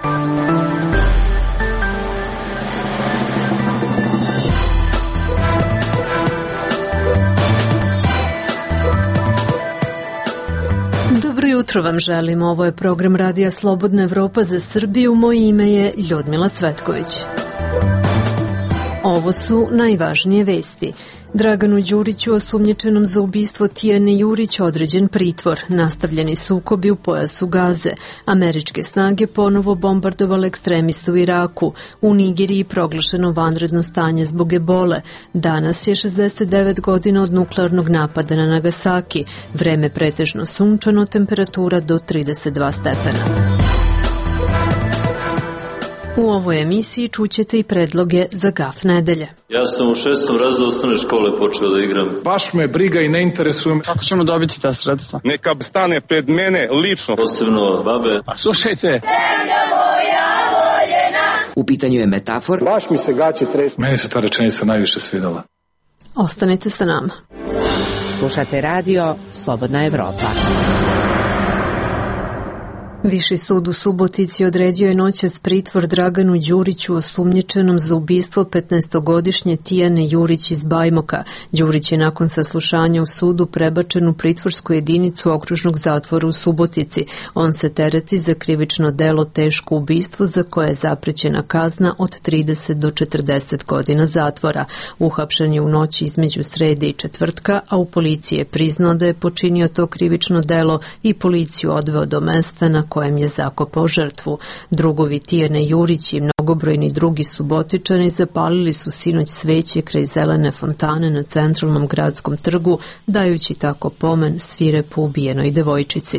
Dobro jutro vam želim. Ovo je program Radija Slobodna Evropa za Srbiju. Moje ime je Ljudmila Cvetković. Ovo su najvažnije vesti. Draganu Đuriću, osumnjičenom za ubistvo Tijane Jurić, određen pritvor. Nastavljeni sukobi u pojasu Gaze. Američke snage ponovo bombardovale ekstremiste u Iraku. U Nigeriji proglašeno vanredno stanje zbog ebole. Danas je 69 godina od nuklearnog napada na Nagasaki. Vreme pretežno sunčano, temperatura do 32 stepena. U ovoj emisiji čućete i predloge za GAF nedelje. Ja sam u 6. razredu osnovne škole počeo da igram. Baš me briga i ne interesujem. Kako ćemo dobiti ta sredstva? Neka stane pred mene lično. Posebno babe. A slušajte. Zemlja moja voljena. U pitanju je metafor. Baš mi se gaće tresu. Meni se ta rečenica najviše svidela. Ostanite sa nama. Slušate radio Slobodna Evropa. Viši sud u Subotici odredio je noćas pritvor Draganu Đuriću, osumnjičenom za ubistvo 15-godišnje Tijane Jurić iz Bajmoka. Đurić je nakon saslušanja u sudu prebačen u pritvorsku jedinicu okružnog zatvora u Subotici. On se tereti za krivično delo teško ubistvo za koje je zaprećena kazna od 30 do 40 godina zatvora. Uhapšen je u noći između srede i četvrtka, a u policiji je priznao da je počinio to krivično delo i policiju odveo do mesta na kojem je zakopao žrtvu. Drugovi Tijane Jurić i mnogobrojni drugi Subotičani zapalili su sinoć sveće kraj zelene fontane na centralnom gradskom trgu, dajući tako pomen svirepo ubijenoj devojčici.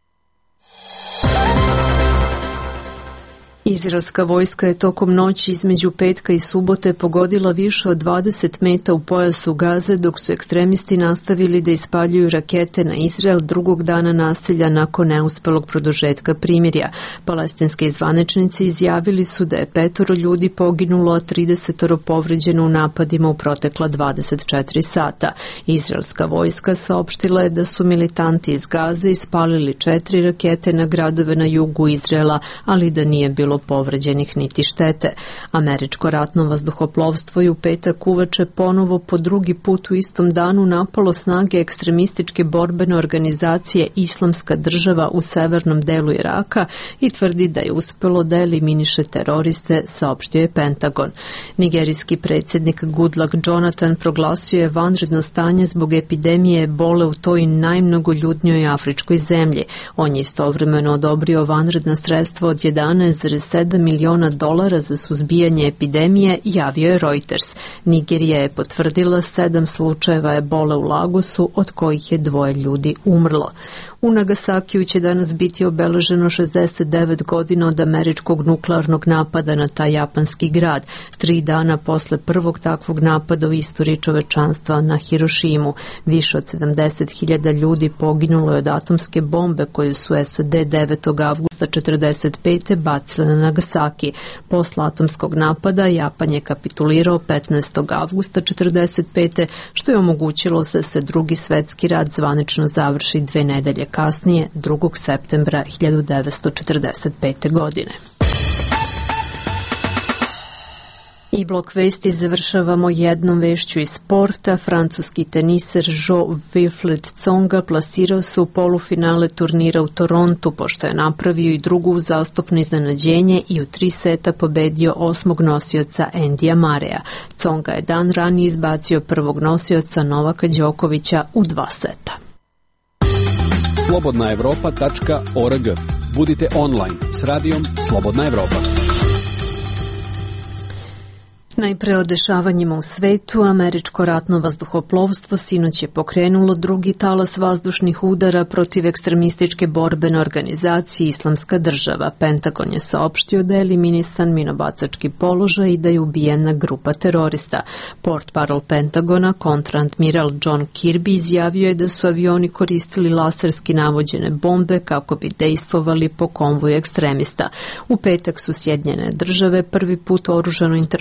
Izraelska vojska je tokom noći između petka i subote pogodila više od 20 meta u pojasu Gaze, dok su ekstremisti nastavili da ispaljuju rakete na Izrael drugog dana nasilja nakon neuspelog produžetka primirja. Palestinski zvaničnici izjavili su da je 5 ljudi poginulo, a 30 povređeno u napadima u protekla 24 sata. Izraelska vojska saopštila je da su militanti iz Gaze ispalili 4 rakete na gradove na jugu Izraela, ali da nije bilo povređenih niti štete. Američko ratno vazduhoplovstvo je u petak uveče ponovo po drugi put u istom danu napalo snage ekstremističke borbene organizacije Islamska država u severnom delu Iraka i tvrdi da je uspelo da eliminiše teroriste, saopštio je Pentagon. Nigerijski predsjednik Goodluck Jonathan proglasio je vanredno stanje zbog epidemije ebole u toj najmnogoljudnijoj afričkoj zemlji. On je istovremeno odobrio vanredna sredstva od 11,7 miliona dolara za suzbijanje epidemije, javio je Reuters. Nigerija je potvrdila 7 slučajeva ebole u Lagosu, od kojih je 2 ljudi umrlo. U Nagasakiju će danas biti obeleženo 69 godina od američkog nuklearnog napada na taj japanski grad, 3 dana posle prvog takvog napada u istoriji čovečanstva na Hirošimu. Više od 70.000 ljudi poginulo je od atomske bombe koju su SAD 9. avgusta 1945. bacile na Nagasaki. Posle atomskog napada Japan je kapitulirao 15. avgusta 1945. što je omogućilo da se Drugi svetski rat zvanično završi 2 nedelje kasnije, 2. septembra 1945. godine. I blok vesti završavamo jednom vešću iz sporta. Francuski teniser Jo-Wilfried Tsonga plasirao se u polufinale turnira u Torontu, pošto je napravio i drugo uzastopno iznenađenje i u 3 seta pobedio 8. nosioca Endija Mareja. Tsonga je dan ranije izbacio prvog nosioca Novaka Đokovića u 2 seta. slobodnaevropa.org. Budite online s radijom Slobodna Evropa. Najpre o dešavanjima u svetu. Američko ratno vazduhoplovstvo sinoć je pokrenulo drugi talas vazdušnih udara protiv ekstremističke borbene organizacije Islamska država. Pentagon je saopštio da je eliminisan minobacački položaj i da je ubijena grupa terorista. Portparol Pentagona, kontraadmiral John Kirby, izjavio je da su avioni koristili laserski navođene bombe kako bi dejstvovali po konvoju ekstremista. U petak su Sjedinjene države prvi put oružano intervenisali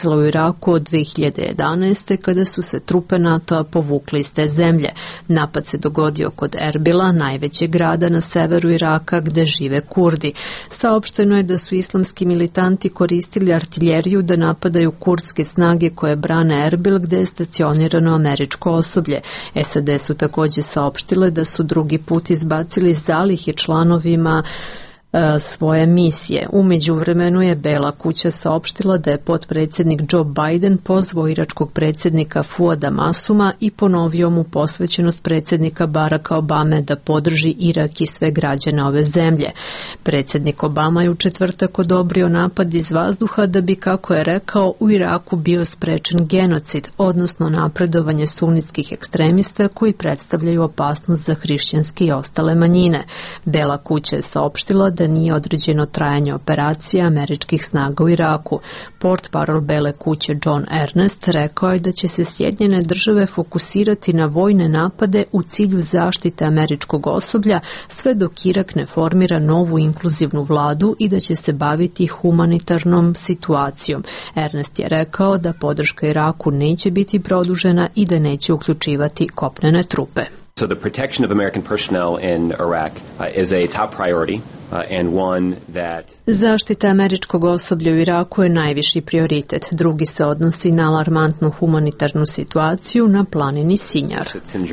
desila u Iraku od 2011. kada su se trupe NATO-a povukli iz te zemlje. Napad se dogodio kod Erbila, najvećeg grada na severu Iraka gde žive Kurdi. Saopšteno je da su islamski militanti koristili artiljeriju da napadaju kurdske snage koje brane Erbil gde je stacionirano američko osoblje. SAD su također saopštile da su drugi put izbacili zalihe članovima svoje misije. U međuvremenu je Bela kuća saopštila da je potpredsjednik Joe Biden pozvao iračkog predsjednika Fuada Masuma i ponovio mu posvećenost predsjednika Baracka Obame da podrži Irak i sve građane ove zemlje. Predsjednik Obama je u četvrtak odobrio napad iz vazduha da bi, kako je rekao, u Iraku bio sprečen genocid, odnosno napredovanje sunnitskih ekstremista koji predstavljaju opasnost za hrišćanske i ostale manjine. Bela kuća je saopštila da nije određeno trajanje operacija američkih snaga u Iraku. Portparol Bele kuće John Ernest rekao je da će se Sjedinjene države fokusirati na vojne napade u cilju zaštite američkog osoblja sve dok Irak ne formira novu inkluzivnu vladu i da će se baviti humanitarnom situacijom. Ernest je rekao da podrška Iraku neće biti produžena i da neće uključivati kopnene trupe. So the protection of American personnel in Iraq is a top priority and one that... Zaštita američkog osoblja u Iraku je najviši prioritet. Drugi se odnosi na alarmantnu humanitarnu situaciju na planini Sinjar.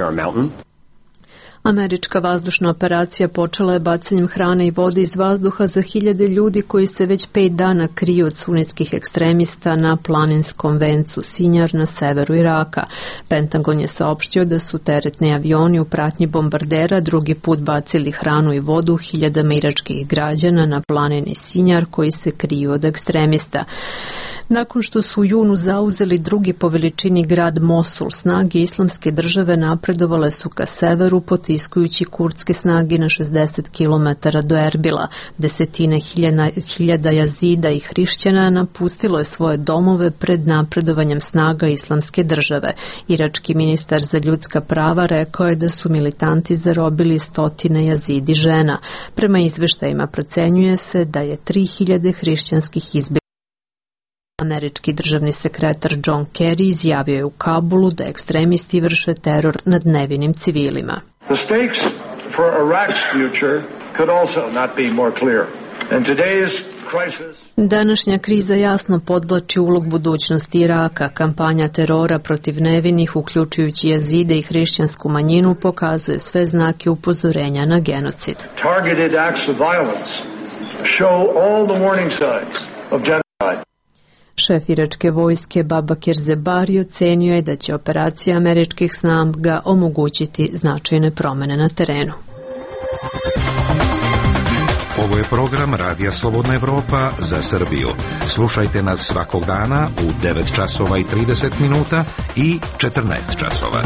Američka vazdušna operacija počela je bacanjem hrane i vode iz vazduha za hiljade ljudi koji se već 5 dana kriju od sunitskih ekstremista na planinskom vencu Sinjar na severu Iraka. Pentagon je saopštio da su teretni avioni u pratnji bombardera drugi put bacili hranu i vodu hiljadama iračkih građana na planini Sinjar koji se kriju od ekstremista. Nakon što su u junu zauzeli drugi po veličini grad Mosul, snage islamske države napredovale su ka severu potiskujući kurdske snage na 60 km do Erbila. Desetine hiljada jazida i hrišćana napustilo je svoje domove pred napredovanjem snaga islamske države. Irački ministar za ljudska prava rekao je da su militanti zarobili stotine jazidi žena. Prema izveštajima procenjuje se da je 3000 hrišćanskih izbjeglica. Američki državni sekretar John Kerry izjavio je u Kabulu da ekstremisti vrše teror nad nevinim civilima. The stakes for Iraq's future could also not be more clear. And today's crisis... Današnja kriza jasno podvlači ulog budućnosti Iraka. Kampanja terora protiv nevinih, uključujući jazide i hrišćansku manjinu, pokazuje sve znake upozorenja na genocid. Targeted acts of violence show all the warning signs of genocide. Šef iračke vojske Babakir Zebari ocenio je da će operacija američkih snaga omogućiti značajne promjene na terenu. Ovo je program Radija Slobodna Evropa za Srbiju. Slušajte nas svakog dana u 9 časova i 30 minuta i 14 časova.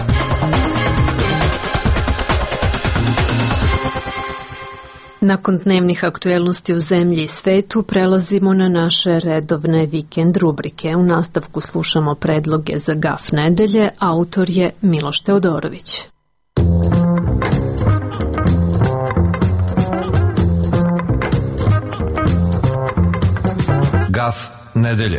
Nakon dnevnih aktuelnosti u zemlji i svetu prelazimo na naše redovne vikend rubrike. U nastavku slušamo predloge za GAF nedelje, autor je Miloš Teodorović. GAF nedelje.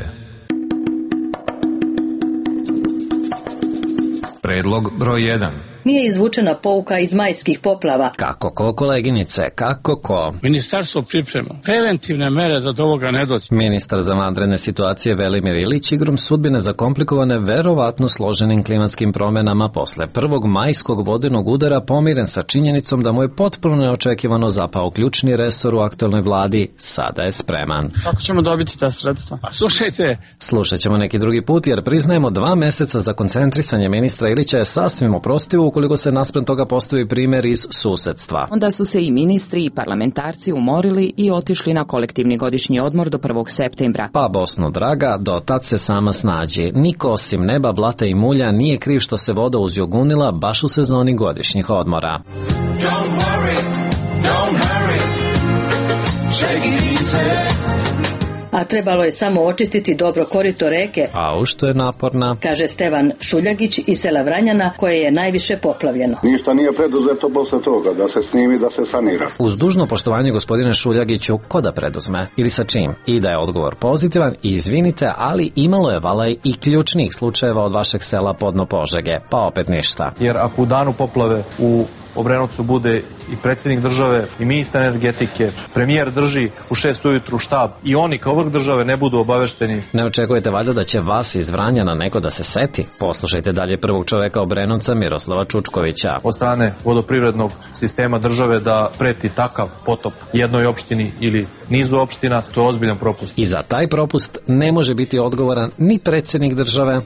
Predlog broj 1. Nije izvučena pouka iz majskih poplava. Kako ko, koleginice, kako ko? Ministarstvo priprema preventivne mere da do ovoga ne dođe. Ministar za vanredne situacije Velimir Ilić igrom sudbine zakomplikovane verovatno složenim klimatskim promjenama posle prvog majskog vodenog udara pomiren sa činjenicom da mu je potpuno neočekivano zapao ključni resor u aktualnoj vladi, sada je spreman. Kako ćemo dobiti ta sredstva? Pa slušajte. Slušat ćemo neki drugi put jer priznajemo 2 mjeseca za koncentrisanje ministra Ilića je sasvim oprostivo ukoliko se naspram toga postavi primjer iz susedstva. Onda su se i ministri i parlamentarci umorili i otišli na kolektivni godišnji odmor do 1. septembra. Pa Bosno draga, do tad se sama snađi. Niko osim neba, blata i mulja nije kriv što se voda uzjogunila baš u sezoni godišnjih odmora. Don't worry, don't hurry, take it easy. a trebalo je samo očistiti dobro korito reke. A što je naporna, kaže Stevan Šuljagić iz sela Vranjana, koje je najviše poplavljeno. Ništa nije preduzeto posle toga, da se snimi, da se sanira. Uz dužno poštovanje gospodine Šuljagiću, ko da preduzme ili sa čim? I da je odgovor pozitivan i izvinite, ali imalo je valaj i ključnih slučajeva od vašeg sela Podno Požege, pa opet ništa. Jer ako u danu poplave u Obrenovcu bude i predsjednik države i ministar energetike, premijer drži u 6 ujutru štab i oni kao vrh države ne budu obavešteni. Ne očekujete valjda da će vas iz Vranjana neko da se seti? Poslušajte dalje prvog čoveka Obrenovca, Miroslava Čučkovića. Od strane vodoprivrednog sistema države da preti takav potop jednoj opštini ili nizu opština, to je ozbiljan propust. I za taj propust ne može biti odgovoran ni predsjednik države,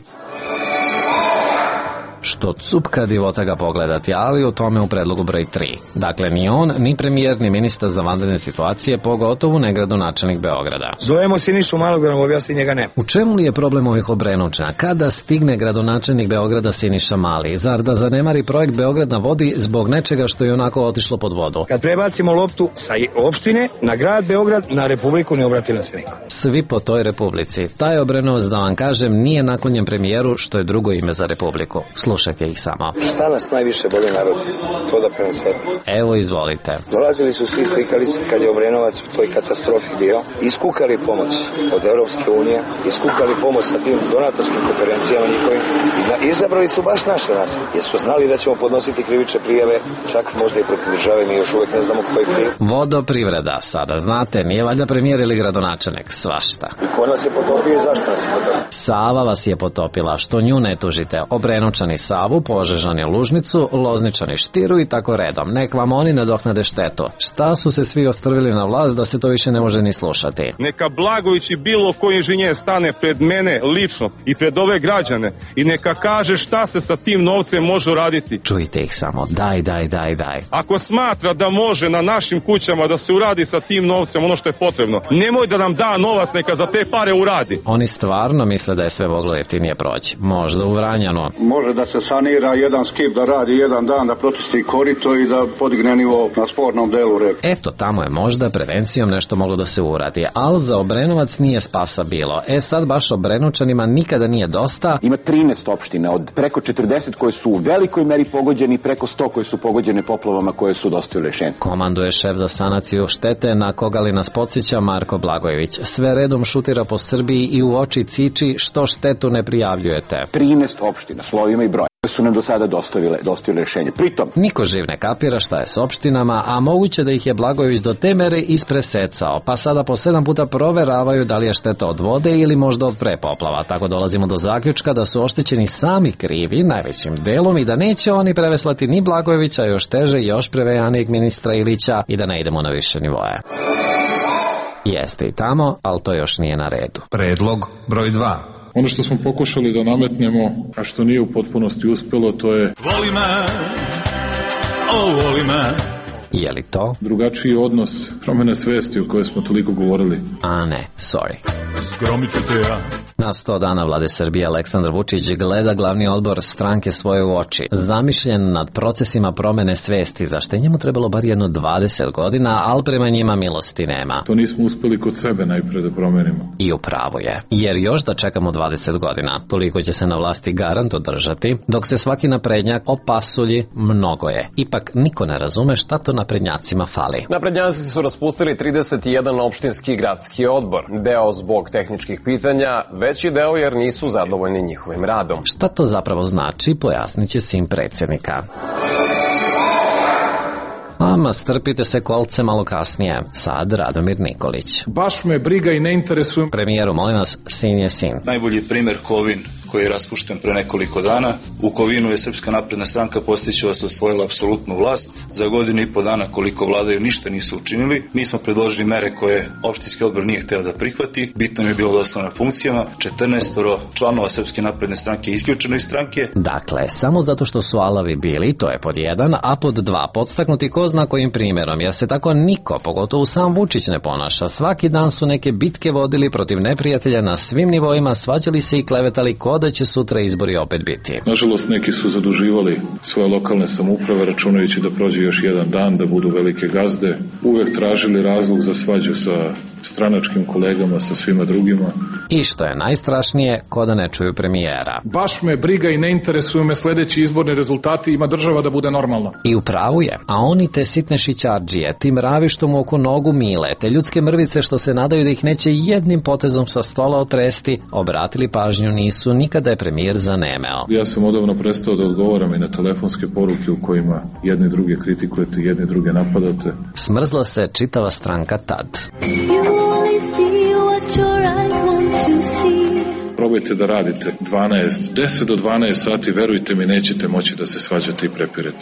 što cupka divota ga pogledati, ali o tome u predlogu broj 3. Dakle, ni on, ni premijer, ni ministar za vanredne situacije, pogotovo ne gradonačelnik Beograda. Zovemo Sinišu Malog da nam objasni, njega ne. U čemu li je problem ovih Obrenovčana? Kada stigne gradonačelnik Beograda Siniša Mali? Zar da zanemari projekt Beograd na vodi zbog nečega što je onako otišlo pod vodu? Kad prebacimo loptu sa opštine na grad Beograd, na Republiku ne obrati nam se niko. Svi po toj Republici. Taj Obrenovac, da vam kažem, nije naklonjen premijeru, što je drugo ime za Republiku. Slušajte ih samo. Šta nas najviše boli narod? To da prenesete. Evo, izvolite. Dolazili su svi, slikali se kad je Obrenovac u toj katastrofi bio, iskukali pomoć od Europske unije, iskukali pomoć sa tim donatorskim konferencijama njihovim. Izabrali su baš naše nas, jer su znali da ćemo podnositi krivične prijave, čak možda i protiv države, mi još uvek ne znamo ko je kriv. Vodoprivreda, sada znate, nije valjda premijer ili gradonačelnik, svašta. I ko nas je potopio i zašto nas je potopio? Sava vas je potopila, što nju ne tužite. Obrenovčani Savu, Požežani Lužnicu, Lozničani Štiru i tako redom. Nek vam oni nadoknade štetu. Šta su se svi ostrvili na vlast da se to više ne može ni slušati? Neka Blagović i bilo koji inženjer stane pred mene lično i pred ove građane i neka kaže šta se sa tim novcem može uraditi. Čujte ih samo, daj. Ako smatra da može na našim kućama da se uradi sa tim novcem ono što je potrebno, nemoj da nam da novac, neka za te pare uradi. Oni stvarno misle da je sve moglo jeftinije proći. Možda u Vranjanu. Može da se sanira jedan skip, da radi jedan dan, da pročisti korito i da podigne nivo na spornom delu reke. Eto, tamo je možda prevencijom nešto moglo da se uradi, ali za Obrenovac nije spasa bilo. Sad baš Obrenovčanima nikada nije dosta. Ima 13 opština od preko 40 koje su u velikoj meri pogođeni, preko 100 koje su pogođene poplavama koje su dostavile rešenje. Komanduje šef za sanaciju štete, na koga li nas podsjeća Marko Blagojević. Sve redom šutira po Srbiji i u oči ciči što štetu ne prijavljujete. 13 opština, slovima i brojem, koje su nam do sada dostavile rešenje. Pritom, niko živ ne kapira šta je s opštinama, a moguće da ih je Blagojević do te mere ispresecao, pa sada po 7 puta proveravaju da li je šteta od vode ili možda od prepoplava. Tako dolazimo do zaključka da su oštećeni sami krivi, najvećim delom, i da neće oni preveslati ni Blagojevića, još teže, još prevejanijeg ministra Ilića, i da ne idemo na više nivoje. Jeste i tamo, ali to još nije na redu. Predlog broj 2. Ono što smo pokušali da nametnemo, a što nije u potpunosti uspelo, to je voli me, voli me. Je li to? Drugačiji odnos, promene svesti o kojoj smo toliko govorili. A ne, sorry. Zgromit ću te ja. Na 100 dana vlade Srbije Aleksandar Vučić gleda glavni odbor stranke svoje u oči, zamišljen nad procesima promene svesti, za što je njemu trebalo bar jedno 20 godina, ali prema njima milosti nema. To nismo uspeli kod sebe najpre da promenimo. I upravo je, jer još da čekamo 20 godina, toliko će se na vlasti garant održati, dok se svaki naprednjak opasulji, mnogo je. Ipak niko ne razume šta to naprednjacima fali. Naprednjaci su raspustili 31 opštinski gradski odbor, deo zbog tehničkih pitanja, veći deo jer nisu zadovoljni njihovim radom. Šta to zapravo znači, pojasnit će sin predsjednika. Ama, strpite se kolce malo kasnije. Sad Radomir Nikolić. Baš me briga i ne interesujem. Premijeru, molim vas, sin je sin. Najbolji primer Kovin, koji je raspušten pre nekoliko dana. U Kovinu je Srpska napredna stranka postićeva se osvojila apsolutnu vlast. Za godinu i po dana koliko vladaju ništa nisu učinili. Mi smo predložili mere koje opštinski odbor nije hteo da prihvati. Bitno je bilo da ostane na funkcijama. 14 članova Srpske napredne stranke isključeno iz stranke. Dakle, samo zato što su alavi bili, to je pod 1, a pod 2, podstaknuti ko zna kojim primjerom, jer se tako niko, pogotovo sam Vučić, ne ponaša. Svaki dan su neke bitke vodili protiv neprijatelja na svim nivoima, svađali se i klevetali ko da će sutra izbori opet biti. Nažalost, neki su zaduživali svoje lokalne samouprave računajući da prođe još jedan dan, da budu velike gazde. Uvek tražili razlog za svađu sa stranačkim kolegama, sa svima drugima. I što je najstrašnije, ko da ne čuju premijera. Baš me briga i ne interesuju me sledeći izborni rezultati, ima država da bude normalno. I u pravu je, a oni te sitne šićardžije, ti mravi što mu oko nogu mile, te ljudske mrvice što se nadaju da ih neće jednim potezom sa stola otresti, obratili pažnju nisu nikada je premijer zanemeo. Ja sam odavno prestao da odgovaram i na telefonske poruke u kojima jedni druge kritikujete, jedni druge napadate. Smrzla se čitava stranka tad. Probajte da radite 10 do 12 sati, verujte mi, nećete moći da se svađate i prepirete.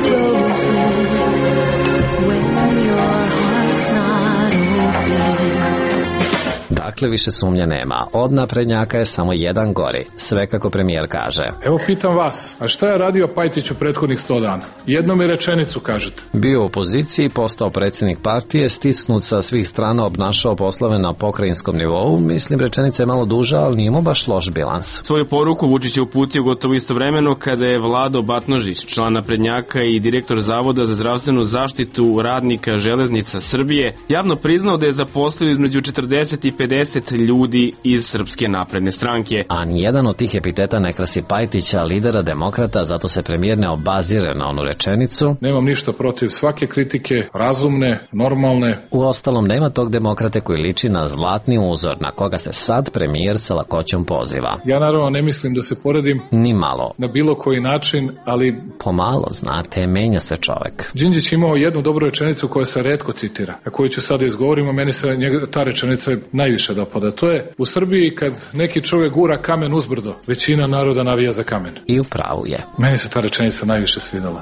Dakle, više sumnje nema. Od naprednjaka je samo jedan gori. Sve kako premijer kaže. Evo pitam vas, a šta je radio Pajtić u prethodnih 100 dana? Jednom mi rečenicu kažete. Bio u opoziciji, postao predsjednik partije, stisnut sa svih strana, obnašao poslove na pokrajinskom nivou. Mislim, rečenica je malo duža, ali nije mu baš loš bilans. Svoju poruku Vučić je uputio gotovo istovremeno kada je Vlado Batnožić, član naprednjaka i direktor Zavoda za zdravstvenu zaštitu radnika Železnica Srbije, javno priznao da je zaposlio između 40 i 50 ljudi iz Srpske napredne stranke. A nijedan od tih epiteta ne krasi Pajtića, lidera demokrata, zato se premijer ne obazire na onu rečenicu. Nemam ništa protiv svake kritike, razumne, normalne. Uostalom, nema tog demokrate koji liči na zlatni uzor na koga se sad premijer sa lakoćom poziva. Ja naravno ne mislim da se poredim ni malo na bilo koji način, ali pomalo, znate, menja se čovek. Đinđić imao jednu dobru rečenicu koja se retko citira, a koju ću sad izgovorim, a meni se ta rečenica najviše dopada. To je u Srbiji kad neki čovjek gura kamen uzbrdo, većina naroda navija za kamen. I u pravu je. Meni se ta rečenica najviše svidala.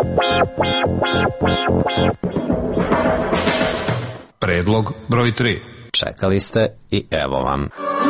Predlog broj 3. Čekali ste i evo vam.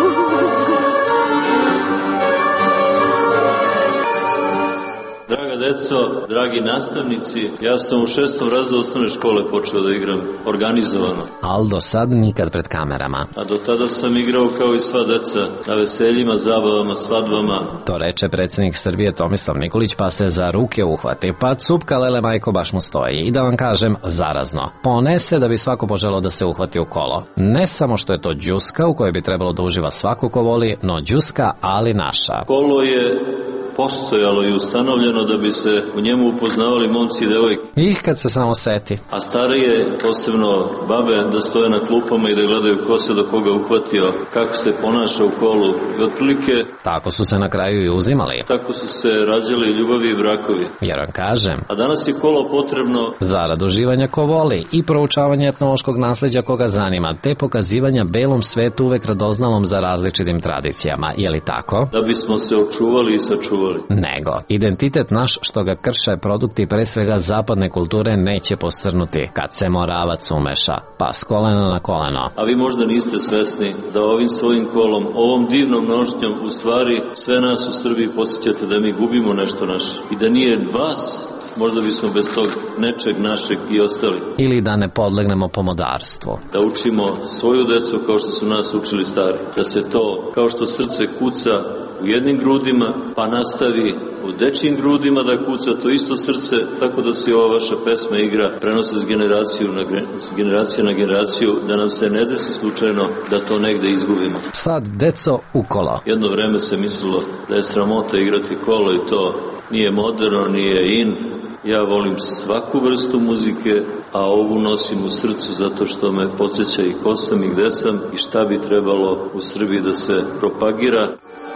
Draga deco, dragi nastavnici, ja sam u 6. razredu osnovne škole počeo da igram organizovano. Al do sad nikad pred kamerama. A do tada sam igrao kao i sva deca, na veseljima, zabavama, svadbama. To reče predsjednik Srbije Tomislav Nikolić, pa se za ruke uhvati, pa cupka lele majko baš mu stoji. I da vam kažem, zarazno. Ponese da bi svako poželao da se uhvati u kolo. Ne samo što je to đuska u kojoj bi trebalo da uživa svako ko voli, no đuska, ali naša. Kolo je postojalo i ustanovljeno da bi se u njemu upoznavali momci i devojke. Ih kad se samo seti. A starije, posebno babe, da stoje na klupama i da gledaju ko se do koga uhvatio, kako se ponaša u kolu. I otprilike tako su se na kraju i uzimali. Tako su se rađali ljubavi i brakovi. Jer vam kažem. A danas je kolo potrebno zarad uživanja ko voli i proučavanja etnološkog nasleđa koga zanima, te pokazivanja belom svetu uvek radoznalom za različitim tradicijama. Je li tako? Da bismo se očuvali i sačuvali. Nego, identitet naš što ga krše produkti pre svega zapadne kulture neće posrnuti kad se moravac umeša, pa s kolena na koleno. A vi možda niste svesni da ovim svojim kolom, ovom divnom nošnjom, u stvari sve nas u Srbiji podsjećate da mi gubimo nešto naše. I da nije vas, možda bismo bez tog nečeg našeg i ostali. Ili da ne podlegnemo pomodarstvu. Da učimo svoju decu kao što su nas učili stari. Da se to, kao što srce kuca u jednim grudima, pa nastavi u dečjim grudima da kuca to isto srce, tako da se ova vaša pesma igra, prenose s generacije na generaciju, da nam se ne desi slučajno da to negde izgubimo. Sad, deco, u kolo. Jedno vreme se mislilo da je sramota igrati kolo i to nije moderno, nije in. Ja volim svaku vrstu muzike, a ovu nosim u srcu zato što me podsjeća i ko sam i gde sam i šta bi trebalo u Srbiji da se propagira.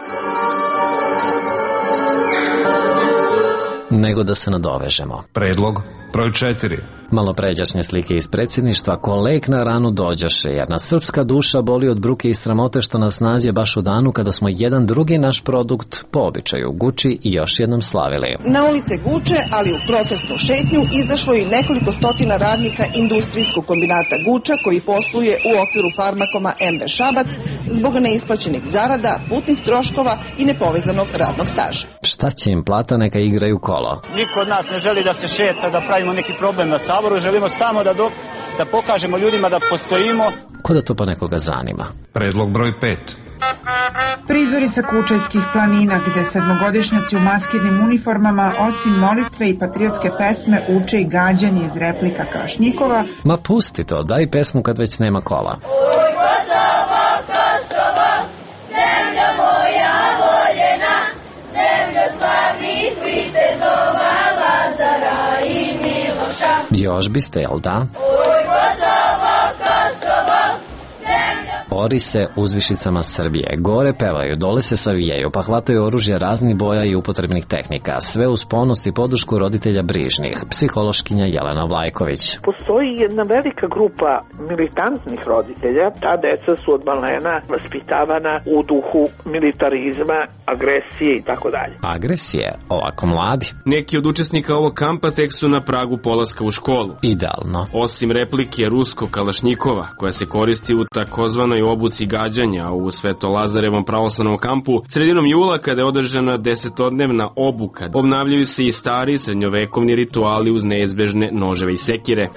Nego da se nadovežemo. Predlog broj 4. Malopređašnje slike iz predsjedništva ko lek na ranu dođoše, jer nas srpska duša boli od bruke i sramote što nas nađe baš u danu kada smo jedan drugi naš produkt po običaju Guči i još jednom slavili. Na ulice Guče, ali u protestnu šetnju, izašlo je nekoliko stotina radnika industrijskog kombinata Guča koji posluje u okviru Farmakoma MB Šabac zbog neisplaćenih zarada, putnih troškova i nepovezanog radnog staža. Šta će im plata, neka igraju kolo. Niko od nas ne želi da se šeta, da pravimo neki problem na Saboru, želimo samo da pokažemo ljudima da postojimo. Ko da to pa nekoga zanima. Predlog broj 5. Prizori sa Kučajskih planina, gde sedmogodišnjaci u maskirnim uniformama, osim molitve i patriotske pesme, uče i gađanje iz replika Kalašnjikova. Ma pusti to, daj pesmu kad već nema kola. Oj, Kosovo, Kosovo, zemlja moja voljena, zemlja slavnih vitezova, Lazara i Miloša. Još biste, jel da? Oj, Kosovo, Kosovo, zemlja... Bori se uzvišicama Srbije, gore pevaju, dole se savijaju, pa hvataju oružje raznih boja i upotrebnih tehnika, sve uz ponos i podršku roditelja brižnih, psihološkinja Jelena Vlajković. Postoji jedna velika grupa militantnih roditelja, ta deca su od malena vaspitavana u duhu militarizma, agresije i tako dalje. Agresije? Ovako mladi? Neki od učesnika ovog kampa tek su na pragu polaska u školu. Idealno. Osim replike ruskog Kalašnjikova, koja se koristi u takozvanoj obuci gađanja u Sveto-Lazarevom pravoslavnom kampu, sredinom jula kada je održana 10-dnevna obuka, obnavljaju se i stari srednjovekovni rituali uz neizbežne noževe i sekire.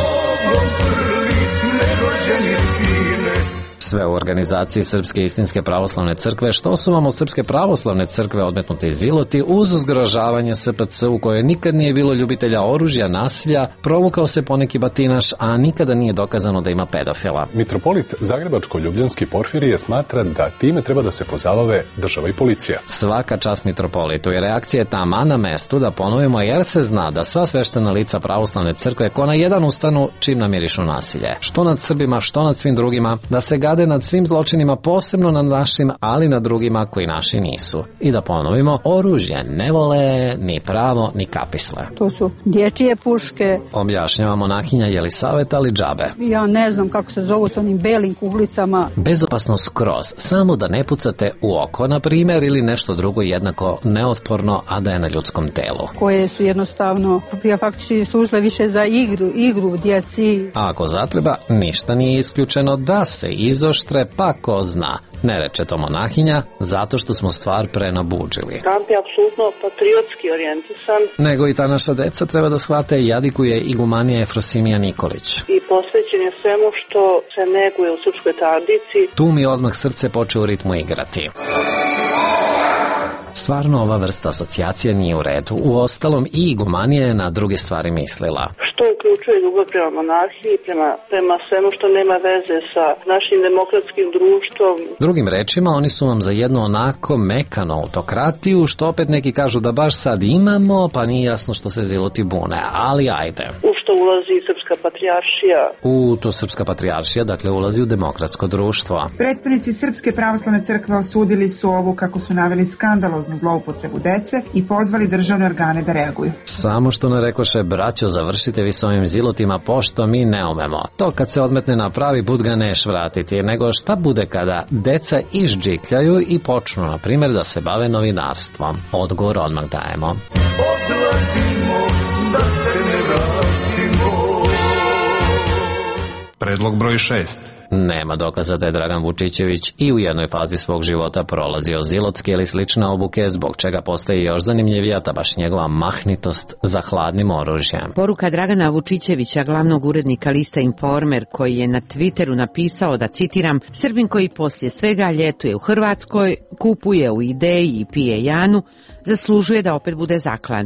Sve u organizaciji Srpske istinske pravoslavne crkve, što su vam od Srpske pravoslavne crkve odmetnuti ziloti, uz zgrožavanje SPC u kojoj nikad nije bilo ljubitelja oružja, nasilja, provukao se poneki batinaš, a nikada nije dokazano da ima pedofila. Mitropolit Zagrebačko-Ljubljanski Porfirije smatra da time treba da se pozabave država i policija. Svaka čast mitropolitu i reakcija je tama na mestu, da ponovimo, jer se zna da sva sveštena lica pravoslavne crkve ko na jedan ustanu čim namirišu nasilje. Što nad Srbima, što nad svim drugima, da se gade nad svim zločinima, posebno nad našim, ali na drugima koji naši nisu. I da ponovimo, oružje ne vole ni pravo ni kapisle. To su dječije puške. Objašnjava monahinja Jelisaveta, ali džabe. Ja ne znam kako se zovu s onim belim kuglicama. Bezopasno skroz, samo da ne pucate u oko, na primjer, ili nešto drugo jednako neotporno, a da je na ljudskom telu. Koje su jednostavno, faktički služile više za igru djeci. A ako zatreba, ništa nije isključeno da se izoštre, pa ko zna. Ne reče to monahinja, zato što smo stvar prenabuđili. Kamp je apsolutno patriotski orijentisan. Nego i ta naša deca treba da shvate, jadikuje igumanija Efrosimija Nikolić. I posvećen je svemu što se neguje u srpskoj tradiciji. Tu mi odmah srce poče u ritmu igrati. Stvarno ova vrsta asocijacije nije u redu. Uostalom i igumanija je na druge stvari mislila. Što uključuje ljubav prema monarhiji, prema svemu što nema veze sa našim demokratskim društvom. Drugim rečima, oni su vam za jednu onako mekanu autokratiju, što opet neki kažu da baš sad imamo, pa nije jasno što se ziloti bune, ali ajde. U što ulazi Srpska patrijaršija. To Srpska patrijaršija, dakle, ulazi u demokratsko društvo. Predstavnici Srpske pravoslavne crkve osudili su ovu, kako su naveli, skandaloznu zloupotrebu dece i pozvali državne organe da reaguju. Samo što ne rekoše, braćo, završite vi s ovim zilotima, pošto mi ne umemo. To kad se odmetne na pravi put ga neš vratiti, nego šta bude kada deca išđikljaju i počnu, na primjer, da se bave novinarstvom. Odgovor odmah dajemo. Odlazimo da se ne vratimo. Predlog broj 6. Nema dokaza da je Dragan Vučićević i u jednoj fazi svog života prolazio zilotske ili slične obuke, zbog čega postaje još zanimljivija ta baš njegova mahnitost za hladnim oružjem. Poruka Dragana Vučićevića, glavnog urednika lista Informer, koji je na Twitteru napisao da, citiram, Srbin koji poslije svega ljetuje u Hrvatskoj, kupuje u Ideji i pije Janu, zaslužuje da opet bude zaklan.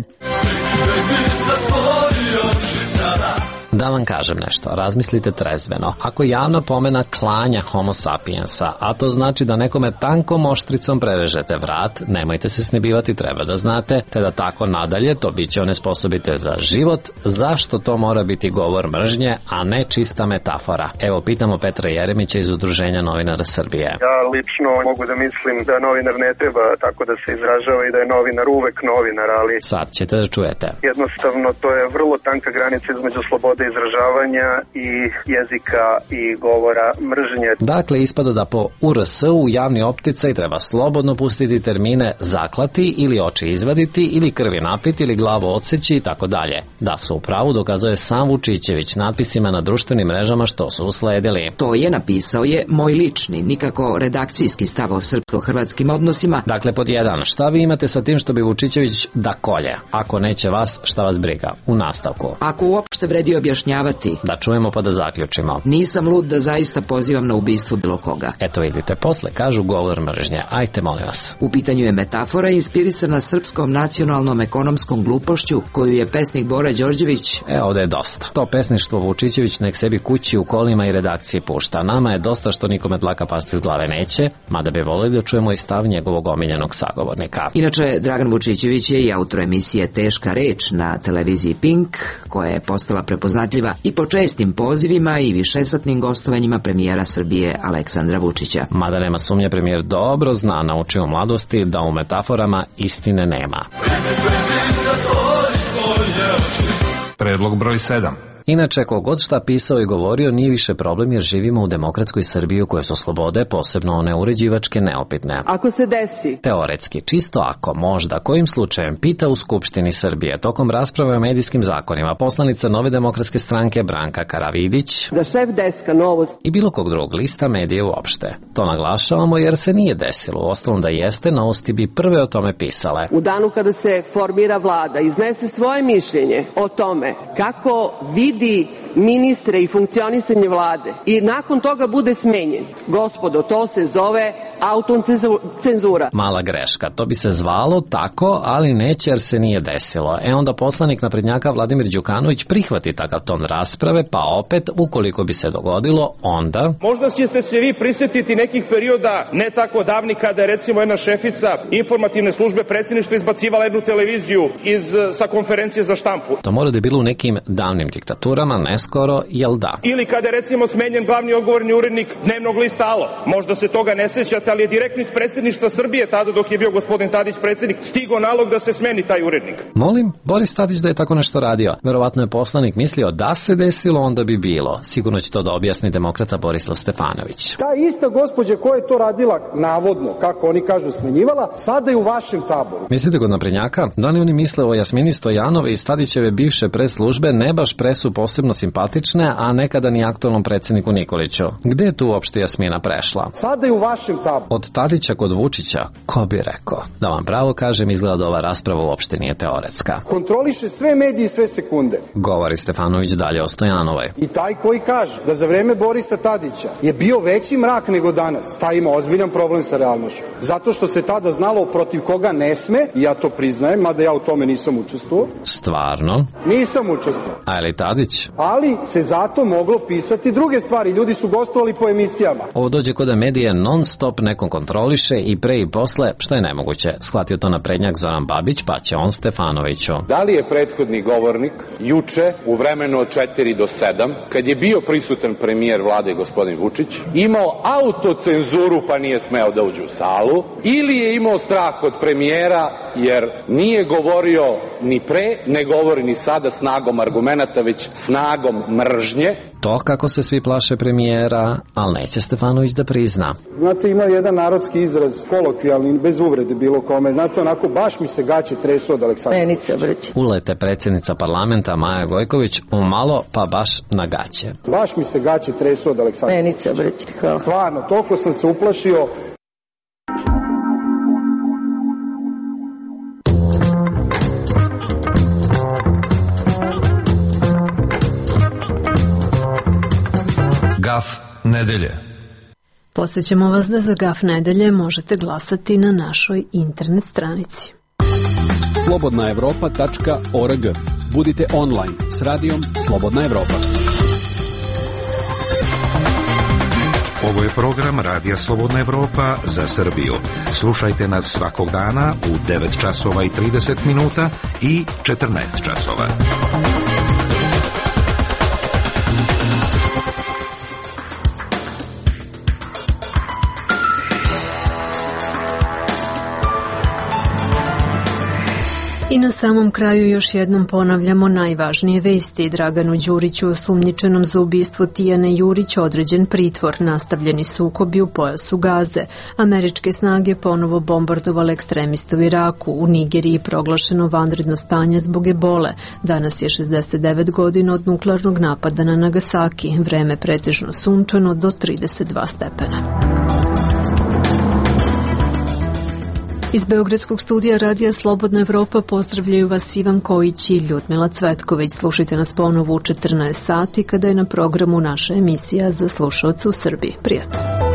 Da vam kažem nešto, razmislite trezveno. Ako javna pomena klanja homo sapiensa, a to znači da nekome tankom oštricom prerežete vrat, nemojte se snebivati, treba da znate, te da tako nadalje to biće onesposobite za život. Zašto to mora biti govor mržnje, a ne čista metafora? Evo, pitamo Petra Jeremića iz Udruženja novinara Srbije. Ja lično mogu da mislim da novinar ne treba tako da se izražava i da je novinar uvek novinar, ali... Sad ćete da čujete. Jednostavno, to je vrlo tanka granica između slobode izražavanja i jezika i govora mržnje. Dakle, ispada da po URS-u javni opticaj treba slobodno pustiti termine zaklati ili oči izvaditi ili krvi napiti ili glavu odseći i tako dalje. Da su u pravu dokazuje sam Vučićević natpisima na društvenim mrežama što su usledili. To je napisao je moj lični, nikako redakcijski stav o srpsko-hrvatskim odnosima. Dakle, pod 1, šta vi imate sa tim što bi Vučićević da kolje? Ako neće vas, šta vas briga? U nastavku. Ako uopšte vredi objašnjavati objašnjavati. Da čujemo pa da zaključimo. Nisam lud da zaista pozivam na ubistvo bilo koga. Eto vidite, posle kažu govor mržnje. Ajte, molim vas. U pitanju je metafora inspirisana srpskom nacionalnom ekonomskom glupošću koju je pesnik Bora Đorđević. Ovde je dosta. To pesništvo Vučićević nek sebi kući u kolima i redakciji pušta. Nama je dosta što nikome dlaka pasti iz glave neće, mada bi voleli da čujemo i stav njegovog omiljenog sagovornika. Inače, Dragan Vučićević je i autor emisije Teška reč na televiziji Pink, koja je postala prepoznatljiva i po čestim pozivima i višesatnim gostovanjima premijera Srbije Aleksandra Vučića. Mada nema sumnje, premijer dobro zna, naučio u mladosti da u metaforama istine nema. Predlog broj 7. Inače, kogod šta pisao i govorio nije više problem jer živimo u demokratskoj Srbiji u kojoj su slobode, posebno one uređivačke, neopitne. Ako se desi. Teoretski, čisto ako, možda, kojim slučajem, pita u Skupštini Srbije tokom rasprave o medijskim zakonima poslanica Nove demokratske stranke Branka Karavidić da šef deska Novost i bilo kog drugog lista medije uopšte. To naglašavamo jer se nije desilo. U osnovu da jeste, Novosti bi prve o tome pisale. U danu kada se formira vlada, iznese svoje mišljenje o tome kako vidi ministre i funkcionisanje vlade i nakon toga bude smenjen. Gospodo, to se zove autocenzura. Mala greška. To bi se zvalo tako, ali neće jer se nije desilo. Onda poslanik naprednjaka Vladimir Đukanović prihvati takav ton rasprave, pa opet, ukoliko bi se dogodilo, onda... Možda ćete se vi prisjetiti nekih perioda ne tako davni kada je recimo jedna šefica informativne službe predsjedništva izbacivala jednu televiziju sa konferencije za štampu. To mora da je bilo u nekim davnim diktaturama, neskoro, jel da? Ili kada je recimo smenjen glavni odgovorni urednik dnevnog lista Alo. Možda se toga ne sećate, ali je direktno iz predsjedništva Srbije, tada dok je bio gospodin Tadić predsjednik, stigao nalog da se smeni taj urednik. Molim, Boris Tadić da je tako nešto radio. Verovatno je poslanik mislio da se desilo, onda bi bilo. Sigurno će to da objasni demokrata Borislav Stefanović. Ta ista gospođa koja je to radila, navodno, kako oni kažu, smenjivala, sada je u vašem taboru. Mislite kod naprednjaka? Da li oni misle o Jasmini Stojanove i Tadićeve bivše preslužbe, ne baš presu posebno simpatične, a nekada ni aktualnom predsjedniku Nikoliću? Gde je tu uopšte Jasmina prešla? Sada je u vašem taboru. Od Tadića kod Vučića, ko bi rekao? Da vam pravo kažem, izgleda da ova rasprava uopšte nije teoretska. Kontroliše sve medije i sve sekunde. Govori Stefanović dalje o Stojanovoj. I taj koji kaže da za vreme Borisa Tadića je bio veći mrak nego danas, taj ima ozbiljan problem sa realnošću. Zato što se tada znalo protiv koga ne sme, i ja to priznajem, mada ja u tome nisam učestvovao. Stvarno? Nisam učestvovao. A je li Tadić? Ali se zato moglo pisati druge stvari. Ljudi su gostovali po emisijama. Ovo dođe kod da medije non stop nekom kontroliše i pre i posle, što je nemoguće. Shvatio to naprednjak Zoran Babić, pa će on Stefanoviću. Da li je prethodni govornik juče u vremenu od 4 do 7, kad je bio prisutan premijer vlade gospodin Vučić, imao autocenzuru pa nije smeo da uđe u salu, ili je imao strah od premijera jer nije govorio ni pre, ne govori ni sada snagom argumenata, već snagom mržnje. To kako se svi plaše premijera, ali neće Stefanović da prizna. Znate, ima jedan narodski izraz, kolokvijalni, bez uvrede bilo kome. Znate, onako, baš mi se gaće tresu od Aleksandra. Ulete predsjednica parlamenta Maja Gojković umalo, pa baš na gaće. Baš mi se gaće tresu od Aleksandra. Stvarno, toliko sam se uplašio. Gaf nedelje. Podsećamo vas da za Gaf nedelje možete glasati na našoj internet stranici. slobodnaevropa.org. Budite online s radijom Slobodna Evropa. Ovo je program Radija Slobodna Evropa za Srbiju. Slušajte nas svakog dana u 9 časova i 30 minuta i 14 časova. I na samom kraju još jednom ponavljamo najvažnije vesti. Draganu Đuriću, osumnjičenom za ubistvo Tijane Jurić, određen pritvor, nastavljeni sukobi u pojasu Gaze. Američke snage ponovo bombardovale ekstremiste u Iraku. U Nigeriji proglašeno vanredno stanje zbog ebole. Danas je 69 godina od nuklearnog napada na Nagasaki. Vreme pretežno sunčano do 32 stepena. Iz Beogradskog studija Radija Slobodna Evropa pozdravljaju vas Ivan Kojić i Ljudmila Cvetković. Slušajte nas ponovo u 14 sati kada je na programu naša emisija za slušaoce u Srbiji. Prijatno.